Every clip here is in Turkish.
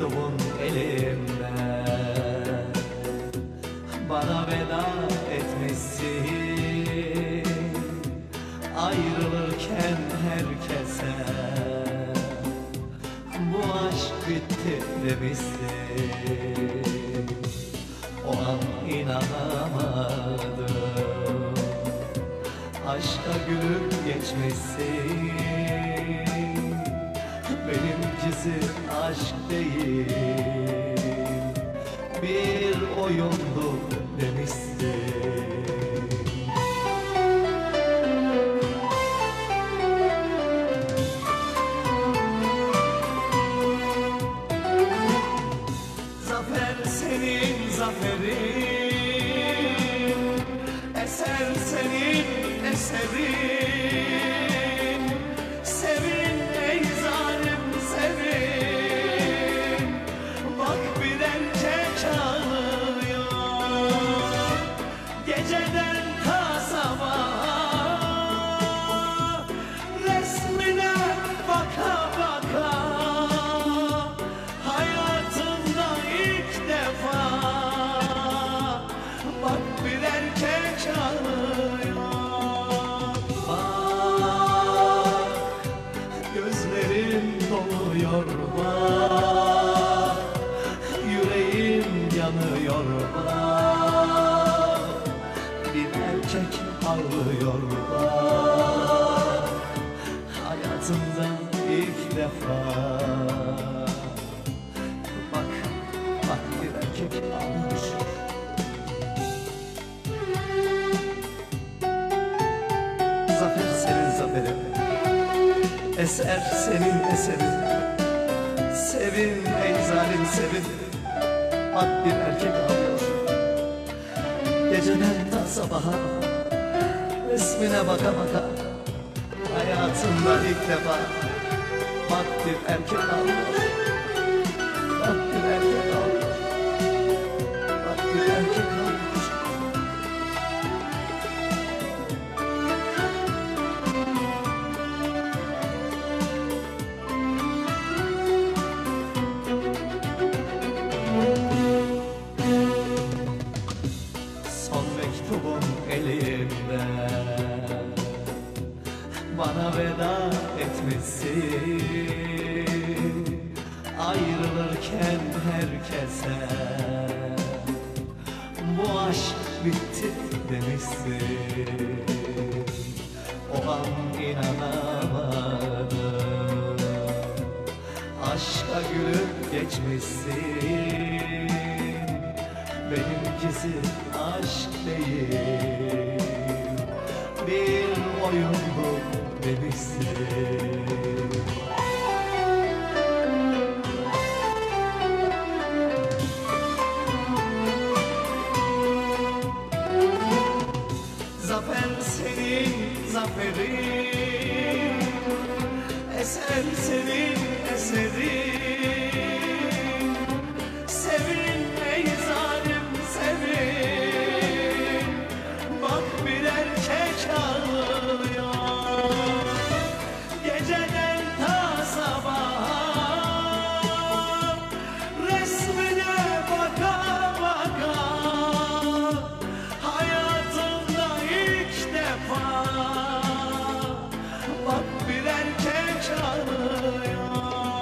mektubun elimde, bana veda etmişsin. Ayrılırken herkese bu aşk bitti demişsin. O an inanamadım, aşka gülüp geçmişsin. Benimkisi aşk değil, bir oyundu demişsin. Zafer senin zaferin, eser senin eserin. Sevin ey zalim sevin, bak bir erkek ağlıyor geceden ta sabaha. Resmine baka baka, hayatında ilk defa bak bir erkek ağlıyor. Bak gözlerim doluyor, bak yüreğim yanıyor, bak bir erkek ağlıyor, bak hayatımda ilk defa. Bak, bak bir erkek ağlıyor. Zafer senin zaferin, eser senin eserin. Sevin ey zalim sevin, bak bir erkek ağlıyor geceden ta sabaha. Resmine baka baka, hayatımda ilk defa bak bir erkek ağlıyor. Bak bir erkek ağlıyor, bak bir erkek ağlıyor. Son mektubun elimde, bana veda etmişsin. Ayrılırken herkese bu aşk bitti demişsin. O an inanamadım, aşka gülüp geçmişsin. Benimkisi aşk değil, bir oyundu demişsin. Zafer senin zaferin, eser senin eserin. Sevin ey zalim sevin, bak bir erkek ağlıyor geceden ta sabaha. Resmine baka baka, hayatımda ilk defa bak bir erkek ağlıyor.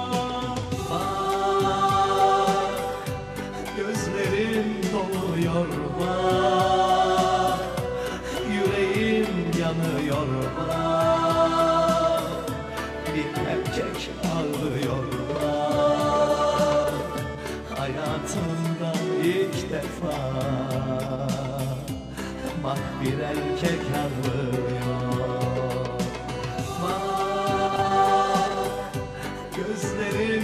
Bak gözlerim doluyor, bak yüreğim yanıyor, bak bir erkek ağlıyor, bak hayatımda ilk defa bak bir erkek ağlıyor. Bak gözlerim